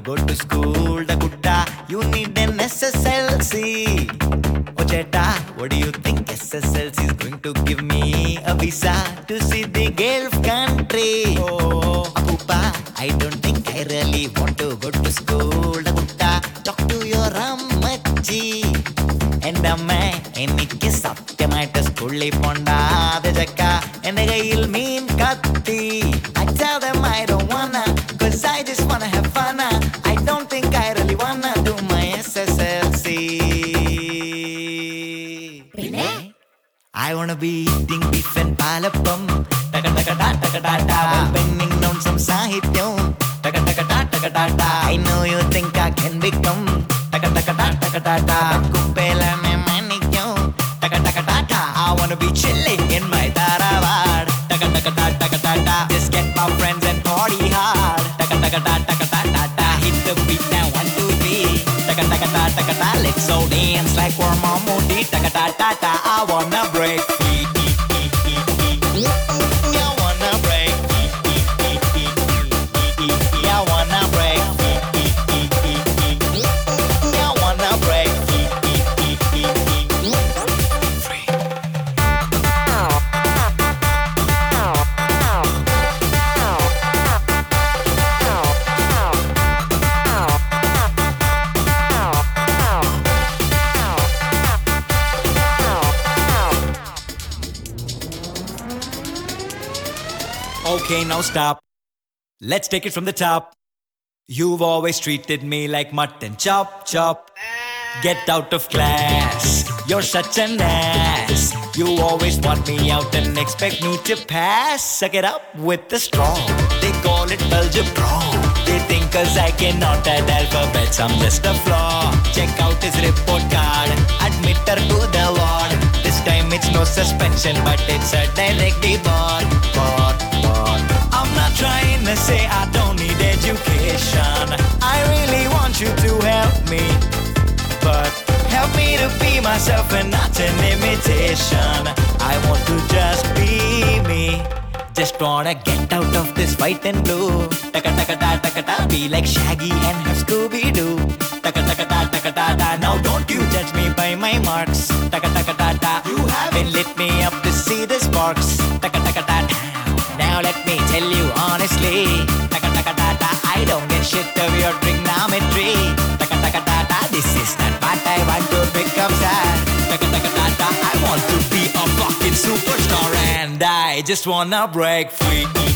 go to school, da gutta, you need an SSLC. Oh Cheta, what do you think SSLC is going to give me? A visa to see the Gulf country. Oh, Apupa, I don't think I really want to go to school, da gutta, talk to your Rammachi. എന്റെ അമ്മ എനിക്ക് സത്യമായിട്ട് സ്കൂളിൽ പോണ്ടാതെ ചക്ക എന്റെ കയ്യിൽ മീൻ കത്തി. I tell them I don't wanna, cause I just wanna have fun. I don't think I really wanna do my SSLC. I wanna be eating beef and palapam, taka taka da taka da da, while penning down some sahityam, taka taka da taka da da. I know you think I can become taka taka da taka da da, kupela me manikyo, taka taka da da. I wanna be chilling in my Dharawad, taka taka da taka da da. Just get my friends and party hard, taka taka da taka da da. Hit the beat now, 1 2 3, taka taka da taka da. Let's all dance like we're Mammootty, taka da da da. I wanna break free. I wanna break. I wanna break. I wanna break. Free. Okay, now stop. Let's take it from the top. You've always treated me like mutton chop chop. Get out of class, you're such an ass. You always want me out and expect me to pass. Suck it up with the straw. They call it algebra. They think cause I cannot add alphabets, I'm just a flaw. Check out his report card, admit her to the ward. This time it's no suspension, but it's a direct deboard. I'm not trying to say I don't need education. I really want you to help me, but help me to be myself and not an imitation. I want to just be me. Just wanna get out of this white and blue. Taka taka da taka da. Be like Shaggy and have Scooby-Doo. Taka taka da taka da da. Now don't you judge me by my marks. Taka taka da da. You haven't lit me up to see the sparks. Taka taka da da. Now let me tell you honestly, taka taka da da. I don't get shit of your trigonometry. Taka taka da da. This is not what I want to become, sir. Taka taka da da. I want to be a fucking superstar and I just wanna break free.